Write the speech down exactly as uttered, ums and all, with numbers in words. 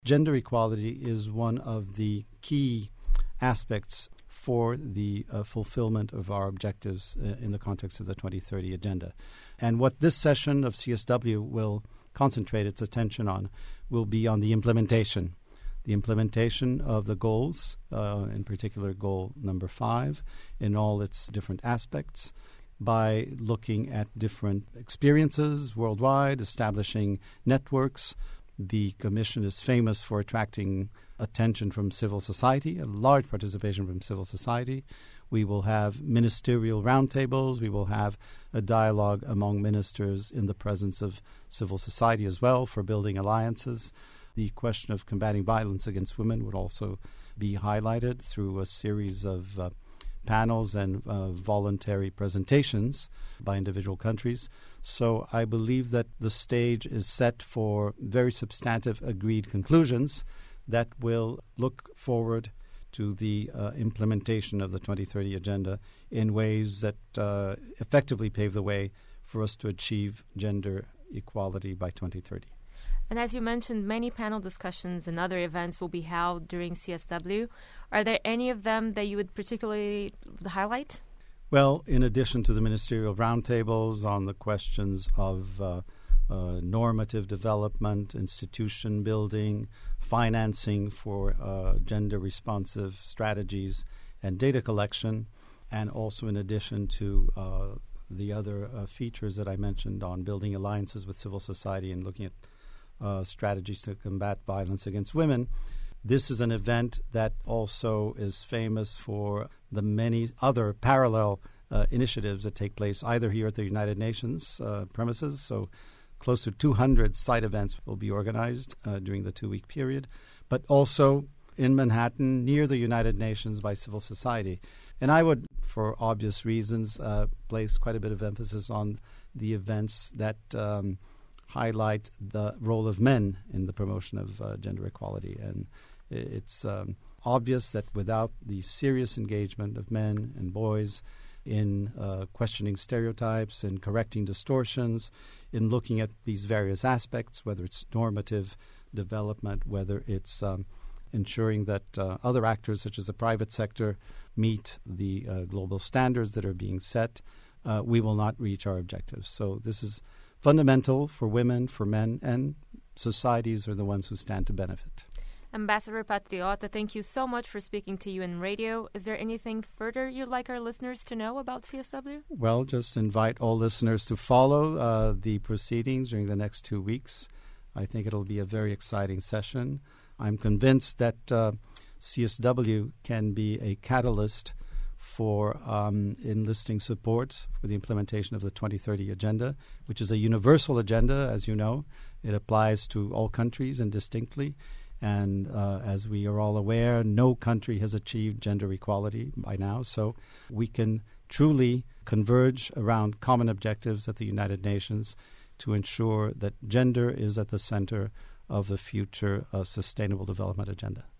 Gender equality is one of the key aspects for the uh, fulfillment of our objectives uh, in the context of the twenty thirty Agenda. And what this session of C S W will concentrate its attention on will be on the implementation. The implementation of the goals, uh, in particular goal number five, in all its different aspects, by looking at different experiences worldwide, establishing networks. The Commission is famous for attracting attention from civil society, a large participation from civil society. We will have ministerial roundtables. We will have a dialogue among ministers in the presence of civil society as well for building alliances. The question of combating violence against women would also be highlighted through a series of uh, panels and uh, voluntary presentations by individual countries. So I believe that the stage is set for very substantive agreed conclusions that will look forward to the uh, implementation of the twenty thirty Agenda in ways that uh, effectively pave the way for us to achieve gender equality by twenty thirty. And as you mentioned, many panel discussions and other events will be held during C S W. Are there any of them that you would particularly highlight? Well, in addition to the ministerial roundtables on the questions of uh, uh, normative development, institution building, financing for uh, gender-responsive strategies and data collection, and also in addition to uh, the other uh, features that I mentioned on building alliances with civil society and looking at Uh, strategies to combat violence against women. This is an event that also is famous for the many other parallel uh, initiatives that take place either here at the United Nations uh, premises, so close to two hundred site events will be organized uh, during the two-week period, but also in Manhattan near the United Nations by civil society. And I would, for obvious reasons, uh, place quite a bit of emphasis on the events that um, highlight the role of men in the promotion of uh, gender equality. And it's um, obvious that without the serious engagement of men and boys in uh, questioning stereotypes, in correcting distortions, in looking at these various aspects, whether it's normative development, whether it's um, ensuring that uh, other actors such as the private sector meet the uh, global standards that are being set, uh, we will not reach our objectives. So this is fundamental for women, for men, and societies are the ones who stand to benefit. Ambassador Patriota, thank you so much for speaking to you in radio. Is there anything further you'd like our listeners to know about C S W? Well, just invite all listeners to follow uh, the proceedings during the next two weeks. I think it'll be a very exciting session. I'm convinced that uh, C S W can be a catalyst for um, enlisting support for the implementation of the twenty thirty Agenda, which is a universal agenda, as you know. It applies to all countries and distinctly. And uh, as we are all aware, no country has achieved gender equality by now. So we can truly converge around common objectives at the United Nations to ensure that gender is at the center of the future uh, Sustainable Development Agenda.